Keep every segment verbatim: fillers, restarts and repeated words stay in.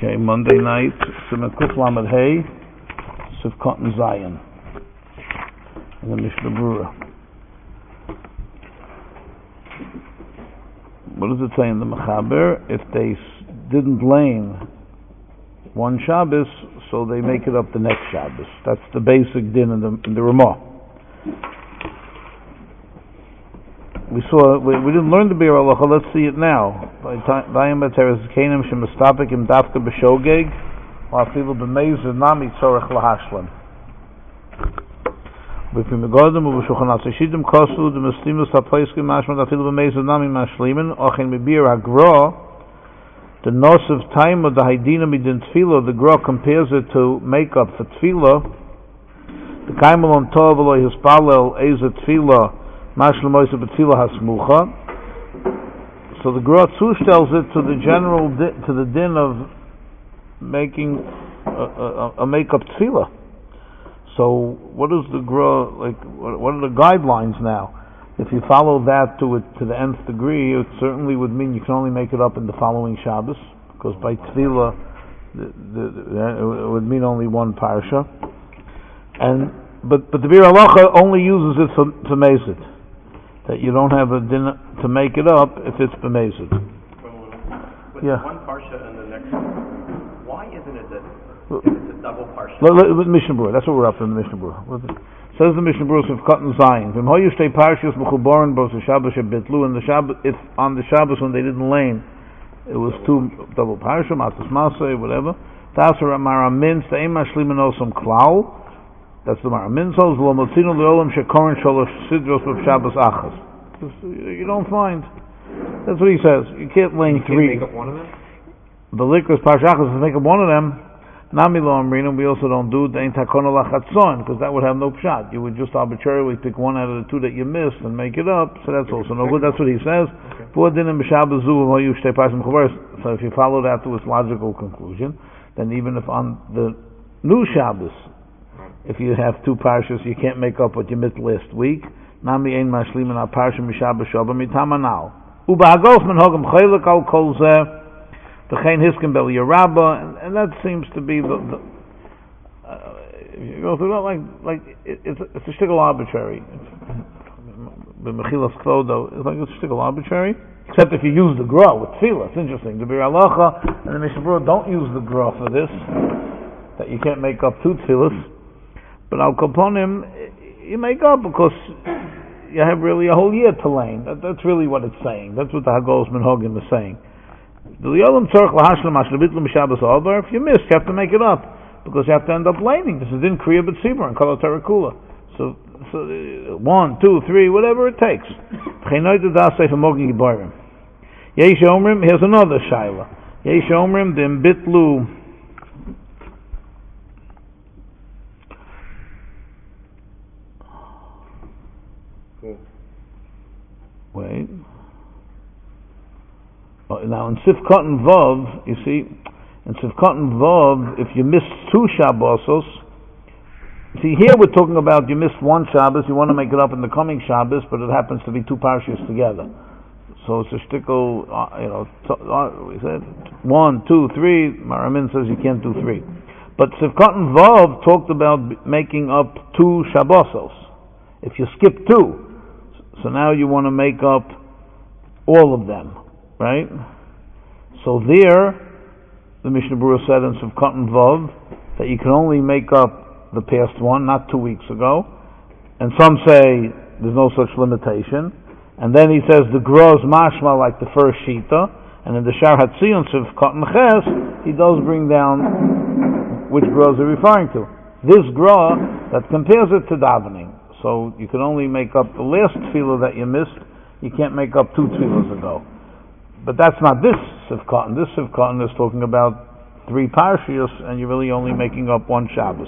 Okay, Monday night, Siman Kuf Lamed Hey, Sivkot and Zion, in the Mishnah Berurah. What does it say in the Mechaber? If they didn't lane one Shabbos, so they make it up the next Shabbos. That's the basic din in the, in the Ramah. We saw, we, we didn't learn the Bir Halacha, let's see it now. By Vayim Bateres Kenim Shemastapik Im Dafka B'Shogeg Wa'afilu B'Meizer Nami Tzorech Lahashlam B'Pim Megodim U'B'Shulchan Atzishidim Kosu D'Mestimus HaPleiskim Mashman Afilu B'Meizer Nami Mashlimin Ochin B'Bir HaGra the Nosiv time of the Haidina Midin Tefillah, the Gra compares it to make up for Tefillah. The Kaimel on Tov Eloi Hispalel Eza Tefillah Mashlam Oisa B'Tefillah Hasmucha. So the Gra tells it to the general di- to the din of making a, a, a make up Tefillah. So what is the Gra like? What, what are the guidelines now? If you follow that to it to the nth degree, it certainly would mean you can only make it up in the following Shabbos, because by Tefillah the, the, the, it would mean only one parsha. And but but the Bir Halacha only uses it for, for Mezid, that you don't have a din to make it up if it's b'mezid. With Yeah. one parsha and the next, why isn't it that if it's a double parsha? Let, let, let Mishnah Berurah, that's what we're up in the Mishnah Berurah. Says the Mishnah Berurah of Cotton Zion. V'im hoyu shtei parshas mechuborin both the Shabbos shebitlu, and the Shabbos, if on the Shabbos when they didn't lane, it was two double parsha, matas masay, whatever. Tasar maramin steim mashlimin osam klau. That's the maramin. So lo motzinu leolam shekorin shalosh sidros of Shabbos achas. You don't find. That's what he says. You can't lane three. Make up one of them. The liquor is parsha achas. Make up one of them. Nami lo amrina, we also don't do the ein takona lachatzon, because that would have no pshat. You would just arbitrarily pick one out of the two that you missed and make it up, so that's also no good. That's what he says. So if you follow that to its logical conclusion, then even if on the new Shabbos, if you have two parshas, you can't make up what you missed last week. Nami ein mashlimin al parsha mishabbos shabbat mitamanal. Uba hagos men hogam chaylik al kol zeh. The Chain Hiskin Bel Yerabba, and, and that seems to be the, the uh, you go through that like like it, it's a, it's a shtickle arbitrary. The Mechilas Kvodo it's like it's a shtickle arbitrary, except if you use the Gra with Tefillah. It's interesting. The Bir Halacha and the Mishnah Berurah don't use the Gra for this, that you can't make up two Tefillahs, but Al Kaponim you make up because you have really a whole year to lane. That, that's really what it's saying. That's what the Hagos Menhogim is saying. If you missed, you have to make it up, because you have to end up laning. This is in Kriya B'Tzibur and Kol HaTarakula. So, so uh, one, two, three, whatever it takes. Here's another shaila. Yesh Omrim Dim Bitlu. Wait. Now in Sivkot and Vav, you see, in Sivkot and Vav, if you missed two Shabbosos, see here we're talking about you missed one Shabbos, you want to make it up in the coming Shabbos, but it happens to be two parshas together. So it's a shtickle, uh, you know, t- uh, we said one, two, three. Maramin says you can't do three. But Sivkot and Vav talked about b- making up two Shabbosos. If you skip two, so now you want to make up all of them. Right? So there, the Mishnah Berurah said in Sivkot and Vav that you can only make up the past one, not two weeks ago. And some say there's no such limitation. And then he says the Gra is mashma like the first Shita. And in the Shar Hatzion Sivkot and Ches, he does bring down which Gras are referring to. This Gra that compares it to davening. So you can only make up the last tefillah that you missed. You can't make up two tefillahs ago. But that's not this Sivkot. This Sivkot is talking about three parshios, and you're really only making up one Shabbos.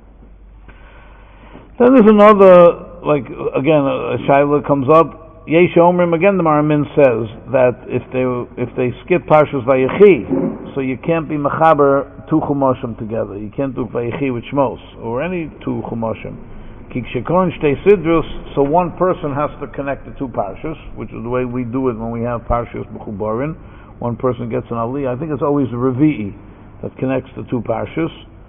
Then there's another, like, again, a, a shaila comes up. Yesh Omrim, again the Maramin says that if they if they skip parshas Vayechi, so you can't be mechaber two chumoshim together. You can't do Vayechi with Shmos, or any two chumoshim. So one person has to connect the two parshas, which is the way we do it when we have parshas b'chubarin. One person gets an aliyah. I think it's always a revi'i. that connects the two parshas.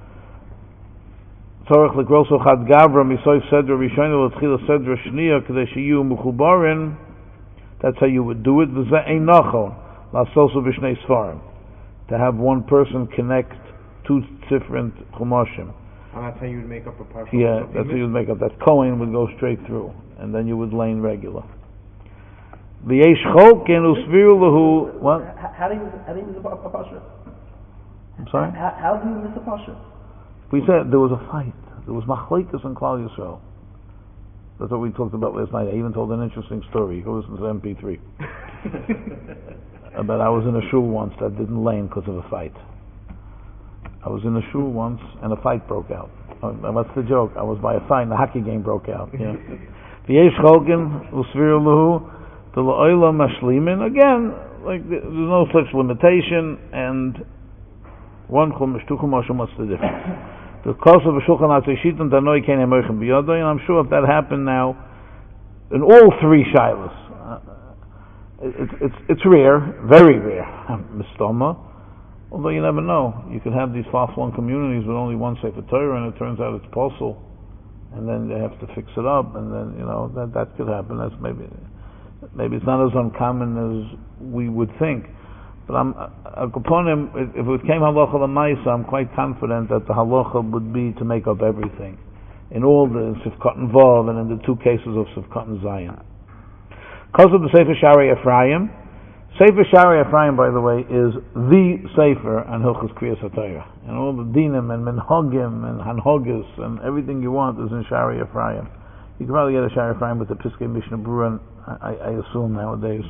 Tzorach l'kroso chad gavra misoif sedra rishayna l'tchila sedra shniya k'dei sheyu mechubarin. That's how you would do it. V'zeh ein nachon la'asosu b'shnei sfarim. To have one person connect two different chumashim. And that's how you would make up a parsha. Yeah, that's how you would make up. That Kohen would go straight through, and then you would lane regular. V'yesh chok en usviru lahu. What? How do you how do you miss a parsha? I'm sorry. How, how do you miss a parsha? We said there was a fight. There was machlekes in Klal Yisrael. That's what we talked about last night. I even told an interesting story. You go listen to M P three. But I was in a shul once that didn't lane because of a fight. I was in a shul once and a fight broke out. Uh, what's the joke? I was by a fight and a hockey game broke out. Yeah. V'yesh chokin usviru lahu v'la'olam mashlimin. Again, like there's no such limitation, and one chumash, two chumashim, what's the difference? The cost of a shulchan atzei shitan danoi kein emoichem biyadoi, and I'm sure if that happened now in all three shilas, uh, it's it's it's rare, very rare, mistoma. Although you never know, you could have these far-flung communities with only one Sefer Torah, and it turns out it's possible, and then they have to fix it up, and then you know that that could happen. That's maybe maybe it's not as uncommon as we would think. But I'm upon him. If it came halacha l'maisa, I'm quite confident that the halacha would be to make up everything in all the Sivkot and Vav, and in the two cases of Sivkot and Zayin. Because of the Sefer Sharei Ephraim. Sefer Sharei Ephraim, by the way, is the Sefer and Hilchos Kriyas HaTorah. And all the dinim and minhagim and hanhagis and everything you want is in Sharei Ephraim. You can probably get a Sharei Ephraim with the Piskei Mishnah Berurah, I, I assume nowadays.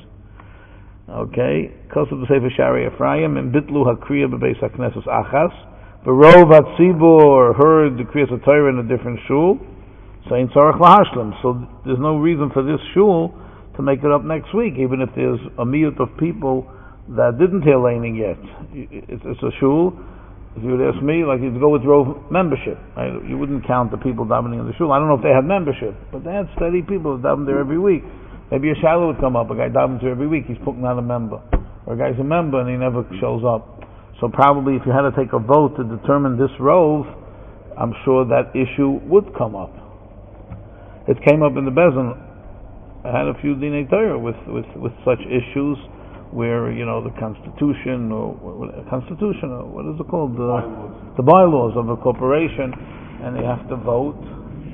Okay, because of the Sefer Sharei Ephraim, and Bitlu HaKriya B'Beis HaKnesses Achas, V'rov HaTzibur heard the Kriyas HaTorah in a different shul, saying Tzarech Lahashlim. So there's no reason for this shul to make it up next week, even if there's a miyut of people that didn't hear laning yet. It's, it's a shul. If you would ask me, like you'd go with Rove membership, right? You wouldn't count the people davening in the shul. I don't know if they had membership, but they had steady people who daven there every week. Maybe a shallow would come up, a guy davens there every week, he's putting out a member. Or a guy's a member and he never shows up. So probably if you had to take a vote to determine this Rove, I'm sure that issue would come up. It came up in the Bezin. I had a few Dinei Torah with, with, with such issues where, you know, the Constitution, or what, Constitution, or what is it called? The bylaws. the bylaws of a corporation, and they have to vote.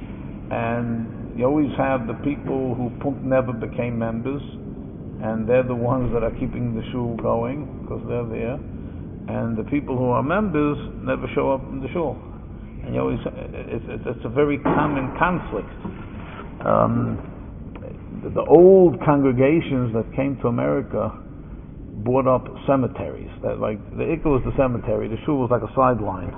And you always have the people who never became members, and they're the ones that are keeping the shul going, because they're there. And the people who are members never show up in the shul. And you always, it's, it's, it's a very common conflict. Um, The, the old congregations that came to America bought up cemeteries. That like the Ikka was the cemetery, the shul was like a sideline,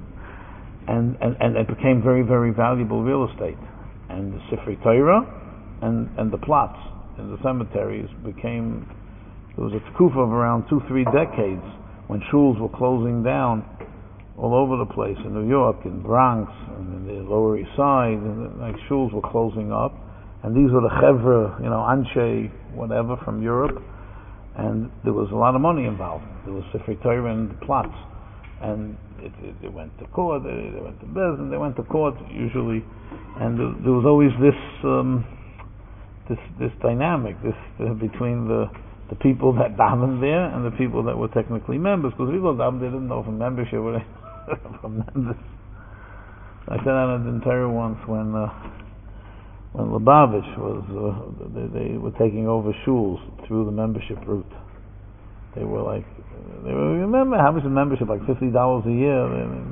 and and, and it became very very valuable real estate. And the Sifrei Torah and and the plots in the cemeteries became. There was a tkufa of around two three decades when shuls were closing down all over the place in New York, in Bronx, and in the Lower East Side, and like shuls were closing up. And these were the chevra, you know, anshe, whatever, from Europe, and there was a lot of money involved. There was Sifrei Torah and plots, and it, it, it went to court, they, they went to Bezin, they went to court usually, and there, there was always this um, this this dynamic, this uh, between the the people that davened there and the people that were technically members, because people that davened, they didn't know from membership were they from members. I said that in Torah once when. Uh, When Lubavitch was, uh, they, they were taking over shuls through the membership route. They were like, they were, remember how much is membership? Like fifty dollars a year.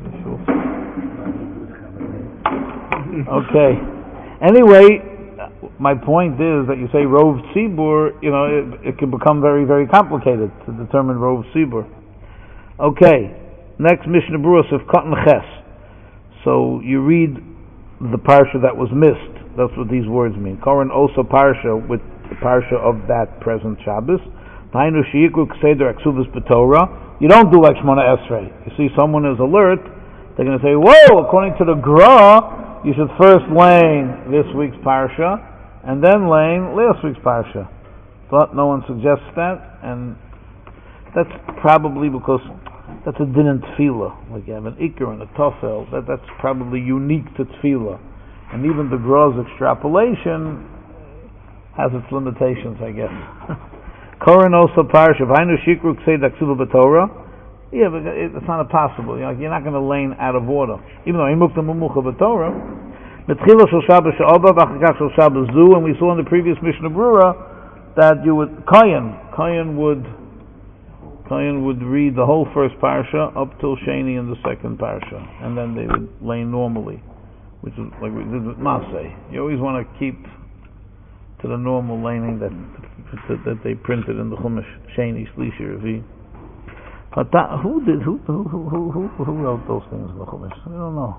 Okay. Anyway, my point is that you say Rov Tzibur, you know, it, it can become very, very complicated to determine Rov Tzibur. Okay. Next, Mishnah Berurah of Cotton Ches. So you read the parsha that was missed. That's what these words mean. Koran also parsha with the parsha of that present Shabbos. You don't do like Shmona Esrei. You see someone is alert, they're going to say, whoa, according to the Gra, you should first lane this week's parsha, and then lane last week's parsha. But no one suggests that, and that's probably because, that's a din in tefillah. Like you have an ikr and a tofel. That that's probably unique to tefillah, and even the Gro's extrapolation has its limitations, I guess. Koren also parsha v'hainu shikru ksei daksuva b'Torah. Yeah, but it's not possible. You know, you're not going to lane out of order, even though he moved to mumucha b'Torah. Metchila shel Shabbos she'oba v'achakach shel Shabbos zu, and we saw in the previous Mishnah Brura that you would Kayan Kayan would Kayan would read the whole first parsha up till Sheni in the second parsha, and then they would lane normally, which is like we did with Maseh. You always want to keep to the normal laning that that, that they printed in the Chumash Sheni Shlishi Revi. But that, who did who who who who who wrote those things in the Chumash? I don't know.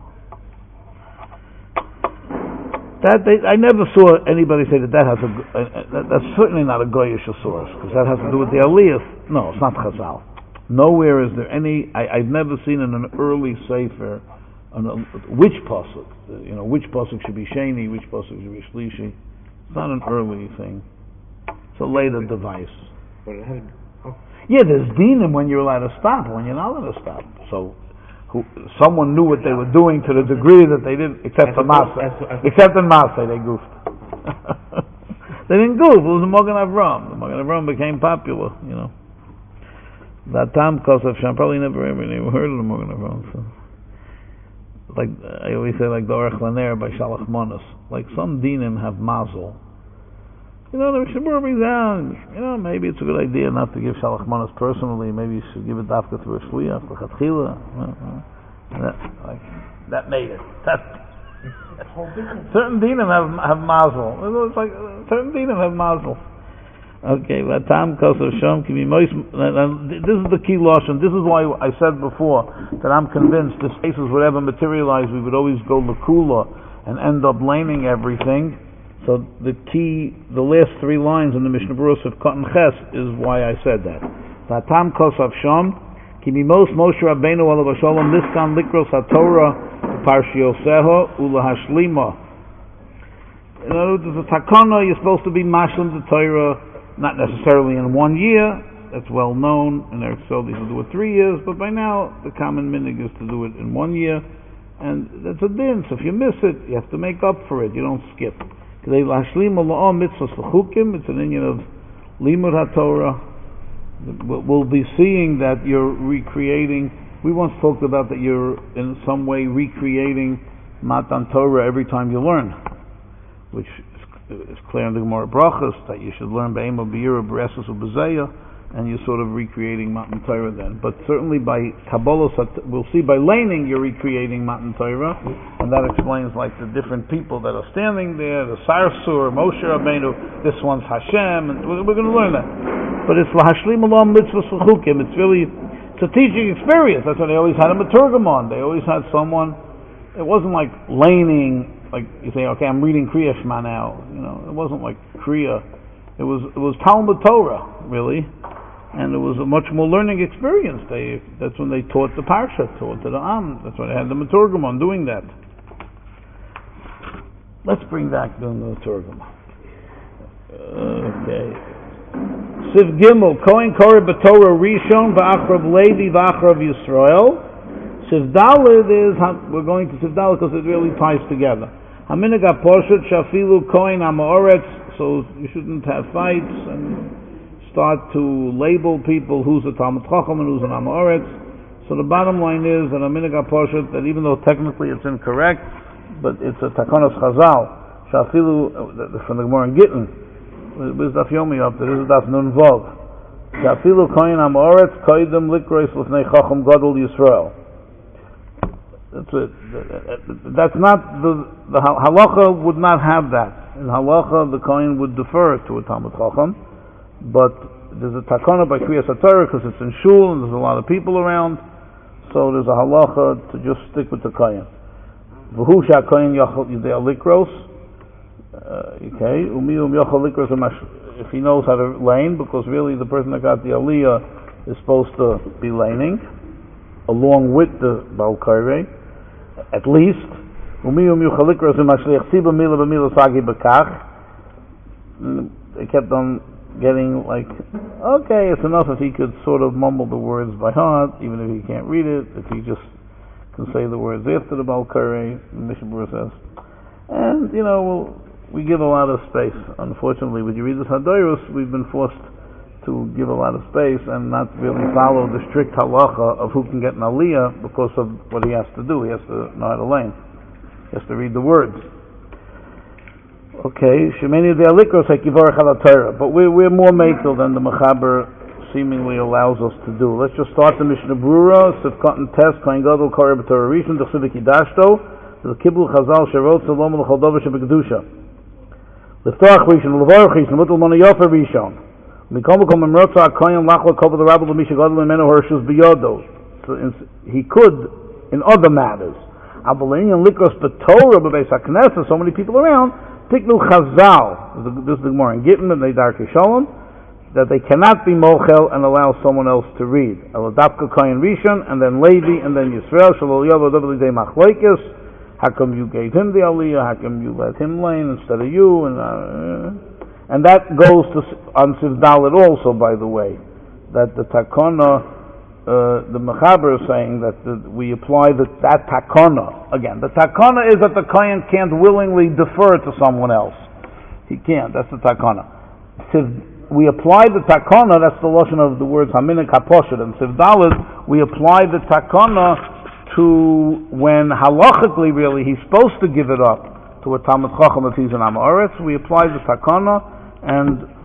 That they, I never saw anybody say that that has a, a, a that's certainly not a goyish source, because that has to do with the aliyah. No, it's not Chazal. Nowhere is there any. I, I've never seen in an early sefer an, a, which pasuk, you know, which pasuk should be sheni, which pasuk should be shlishi. It's not an early thing. It's a later device. But it had, oh. Yeah, there's dinim when you're allowed to stop, when you're not allowed to stop. So. Who, someone knew what they were doing to the degree that they didn't, except for Maseh. Except in Maseh, they goofed. They didn't goof. It was the Magen Avram. The Magen Avram became popular, you know. That time, because of Shem, probably never ever even heard of the Magen Avram. So. Like, I always say, like the Orech Laner by Shalach Monos. Like, some dinim have mazel. You know, the Mishnah Brura brings down, you know, maybe it's a good idea not to give Shalach Manos personally. Maybe you should give it dafka through a shliach, l'chatchila. That, like, that made it. That, certain dinim have have mazel. It's like certain dinim have mazel. Okay, Vatam Koso Shom can be most. This is the key lashon. This is why I said before that I'm convinced this cases would ever materialize. We would always go l'kula and end up laning everything. So the key, the last three lines in the Mishnah Brura of Cotton Ches is why I said that. Vatam Kosav Shom, Kimimos Moshe Rabbeinu Alav Shalom Niskan Likros HaTorah Parshiyoseho Ula Hashlima. In other words, there's a takana, you're supposed to be mashlim the Torah, not necessarily in one year. That's well known. In Eretz Yisrael they should do it three years, but by now the common minhag is to do it in one year, and that's a din. So if you miss it, you have to make up for it. You don't skip. It's an union of Limud HaTorah. We'll be seeing that you're recreating. We once talked about that you're in some way recreating Matan Torah every time you learn, which is clear in the Gemara Brachos that you should learn Be'ema B'yira B'resus U'B'zeya, and you're sort of recreating Matan Torah then. But certainly by Kabbalah, we'll see by laning you're recreating Matan Torah, and that explains like the different people that are standing there, the Sarsur, Moshe Rabbeinu, this one's Hashem, and we're, we're going to learn that. But it's Lahashlim Olam Mitzvahs V'chukim. It's really, it's a teaching experience. That's why they always had a Maturgamon. They always had someone. It wasn't like laning, like you say, okay, I'm reading Kriya Shema now. You know, it wasn't like Kriya. It was it was Talmud Torah, really. And it was a much more learning experience. They that's when they taught the Parsha, taught to the Am. That's why they had the Maturgamon doing that. Let's bring back the Maturgamon. Okay. Siv Gimel, Kohen Koreh B'Torah Rishon V'Achrav Levi V'Achrav Yisrael. Siv Daled is, we're going to Siv Daled because it really ties together. Haminig HaPoshut Shafilu Kohen HaMa'oretz, so you shouldn't have fights and start to label people who's a Talmud Chacham and who's an Amoretz. So the bottom line is that a Minig HaPoshut, that even though technically it's incorrect, but it's a Takanos Chazal, Shafilu, from the Gemara in Gittin, with Daf Yomi up, there is a Daf Nun Vov. Shafilu Kohen Amoretz, Koidem Likrois L'fnei Chacham Gadol Yisrael. That's it. That's not, the, the halacha would not have that. In halacha, the Kohen would defer to a Talmud Chacham. But there's a takana by Kriyas HaTorah because it's in shul and there's a lot of people around, so there's a halacha to just stick with the kohen. V'hu she'akohen yachal yidei alikros. Okay, umi um yachal likros if he knows how to lane, because really the person that got the aliyah is supposed to be laning along with the Baal Koreh, at least. Umi um yachal likros umashliach siba mila b'mila sagi b'kach. They kept on getting like, okay, it's enough if he could sort of mumble the words by heart, even if he can't read it, if he just can say the words after the Balkari, the Mishnah Berurah says. And, you know, we give a lot of space. Unfortunately, when you read the Hadoros, we've been forced to give a lot of space and not really follow the strict halacha of who can get an aliyah because of what he has to do. He has to know how to learn. He has to read the words. Okay, Shemeni de Alikros Hakivarach ala Torah, but we're, we're more makel than the Mechaber seemingly allows us to do. Let's just start the Mishnah Berurah, Sifkat and Tes, Kohen Gadol, Koreh B'Torah Rishon, D'chsiv Kidashto, the Kibbul Chazal Sherot Salom L'chol Dover Shebekdusha. L'ftoach Rishon, L'vorach Rishon, Mutal Mona Yofer Rishon. Mikom Mikom Emrotza Kohen Lachla Kol the Rabbi L'Misha Gadol L'Menu Hershus Biyodo. So he could in other matters. Abalin and Likros B'Torah B'Beis HaKnesset, so many people around. Tiknu Chazal, this is the Gemara in Gittin and they Darkei Shalom, that they cannot be mochel and allow someone else to read. Eladapka Kohen Rishon, and then Levi, and then Yisrael. Shalol Yavo Dovli De Machlokes. How come you gave him the aliyah? How come you let him lane instead of you? And uh, and that goes to on Siv Dalet also, by the way, that the takana. Uh, the Mechaber is saying that the, we apply the, that takana. Again, the takana is that the Kohen can't willingly defer to someone else. He can't. That's the takana. We apply the takana, that's the lashon of the words Haminik HaPoshet. And Siv Dalet, we apply the takana to when halachically, really, he's supposed to give it up to a Talmid Chacham if he's an Am Haaretz. We apply the takana, and